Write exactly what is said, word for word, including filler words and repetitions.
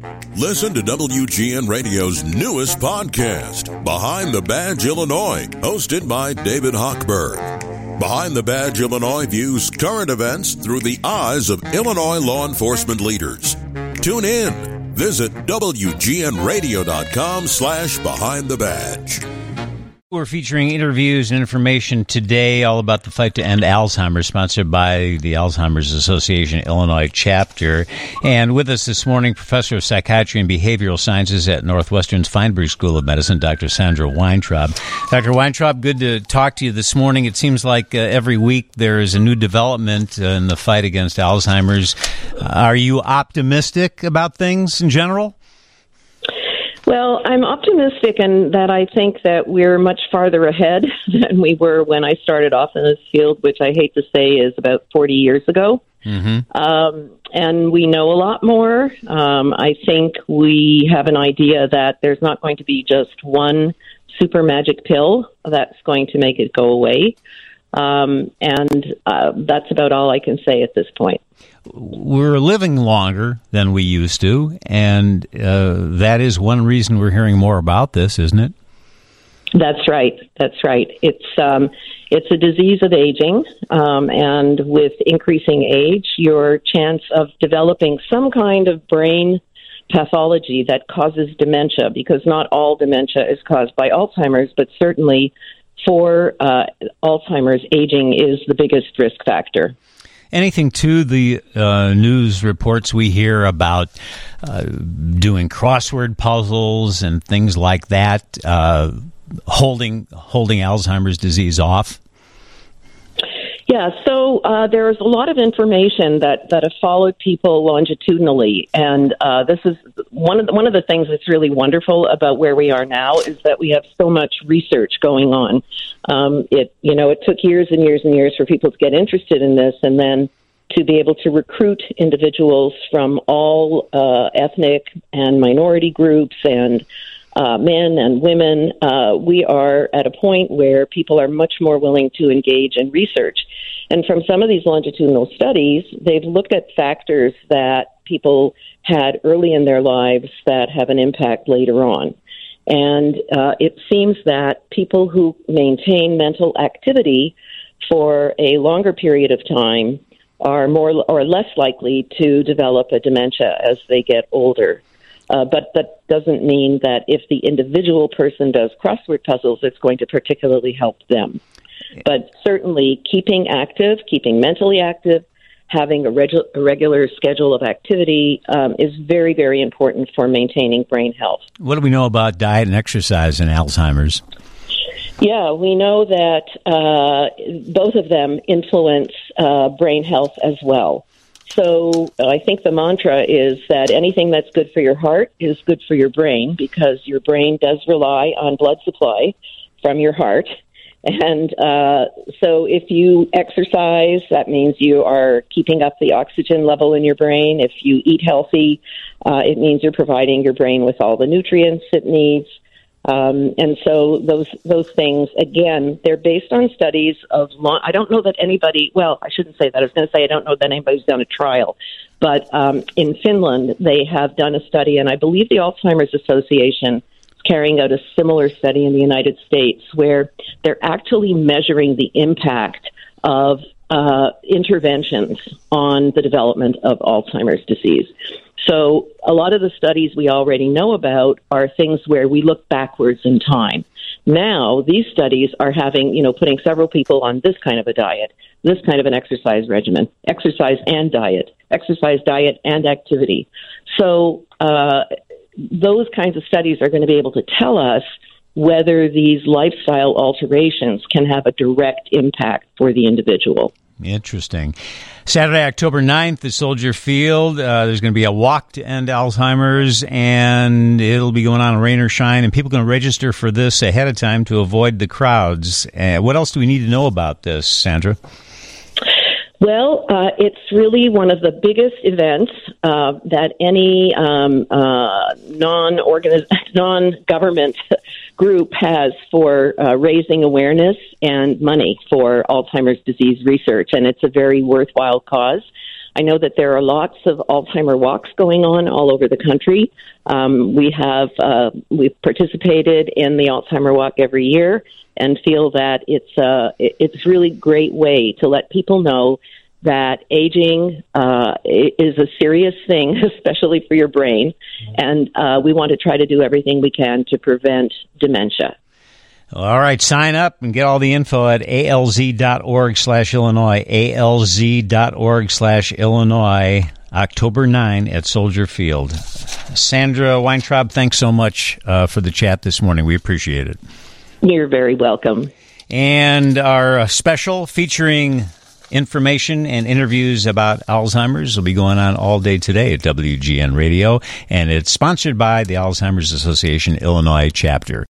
Listen to W G N Radio's newest podcast, Behind the Badge Illinois, hosted by David Hochberg. Behind the Badge Illinois views current events through the eyes of Illinois law enforcement leaders. Tune in. Visit W G N radio dot com slash behind the badge. We're featuring interviews and information today all about the fight to end Alzheimer's, sponsored by the Alzheimer's Association Illinois chapter. And with us this morning, Professor of Psychiatry and Behavioral Sciences at Northwestern's Feinberg School of Medicine, Doctor Sandra Weintraub. Doctor Weintraub, good to talk to you this morning. It seems like uh, every week there is a new development uh, in the fight against Alzheimer's. Uh, are you optimistic about things in general? Well, I'm optimistic in that I think that we're much farther ahead than we were when I started off in this field, which I hate to say is about forty years ago. Mm-hmm. Um, and we know a lot more. Um, I think we have an idea that there's not going to be just one super magic pill that's going to make it go away. Um, and uh, that's about all I can say at this point. We're living longer than we used to, and uh, that is one reason we're hearing more about this, isn't it? That's right. That's right. It's um, it's a disease of aging, um, and with increasing age, your chance of developing some kind of brain pathology that causes dementia, because not all dementia is caused by Alzheimer's, but certainly for uh, Alzheimer's, aging is the biggest risk factor. Anything to the uh, news reports we hear about uh, doing crossword puzzles and things like that, uh, holding holding Alzheimer's disease off? Yeah, so uh, there's a lot of information that, that have followed people longitudinally, and uh, this is one of the, one of the things that's really wonderful about where we are now is that we have so much research going on. Um, it you know it took years and years and years for people to get interested in this, and then to be able to recruit individuals from all uh, ethnic and minority groups and Uh, men and women, uh, we are at a point where people are much more willing to engage in research. And from some of these longitudinal studies, they've looked at factors that people had early in their lives that have an impact later on. And uh, it seems that people who maintain mental activity for a longer period of time are more or less likely to develop a dementia as they get older. Uh, but that doesn't mean that if the individual person does crossword puzzles, it's going to particularly help them. But certainly keeping active, keeping mentally active, having a, regu- a regular schedule of activity um, is very, very important for maintaining brain health. What do we know about diet and exercise in Alzheimer's? Yeah, we know that uh, both of them influence uh, brain health as well. So uh, I think the mantra is that anything that's good for your heart is good for your brain, because your brain does rely on blood supply from your heart. And uh, so if you exercise, that means you are keeping up the oxygen level in your brain. If you eat healthy, uh, it means you're providing your brain with all the nutrients it needs. Um, and so those those things, again, they're based on studies of long. I don't know that anybody, well, I shouldn't say that. I was going to say I don't know that anybody's done a trial. But um, in Finland, they have done a study, and I believe the Alzheimer's Association is carrying out a similar study in the United States, where they're actually measuring the impact of uh, interventions on the development of Alzheimer's disease. So a lot of the studies we already know about are things where we look backwards in time. Now, these studies are having, you know, putting several people on this kind of a diet, this kind of an exercise regimen, exercise and diet, exercise, diet, and activity. So uh, those kinds of studies are going to be able to tell us whether these lifestyle alterations can have a direct impact for the individual. Interesting. Saturday, October ninth at Soldier Field. Uh, there's going to be a walk to end Alzheimer's, and it'll be going on rain or shine, and people can register for this ahead of time to avoid the crowds. Uh, what else do we need to know about this, Sandra? Well, uh, it's really one of the biggest events uh, that any um, uh, non-organiz- non-government group has for uh, raising awareness and money for Alzheimer's disease research, and it's a very worthwhile cause. I know that there are lots of Alzheimer walks going on all over the country. Um, we have uh, we've participated in the Alzheimer Walk every year and feel that it's a it's really great way to let people know that aging uh, is a serious thing, especially for your brain, and uh, we want to try to do everything we can to prevent dementia. All right, sign up and get all the info at alz.org slash Illinois, alz.org slash Illinois, October ninth at Soldier Field. Sandra Weintraub, thanks so much uh, for the chat this morning. We appreciate it. You're very welcome. And our special featuring information and interviews about Alzheimer's will be going on all day today at W G N Radio, and it's sponsored by the Alzheimer's Association Illinois chapter.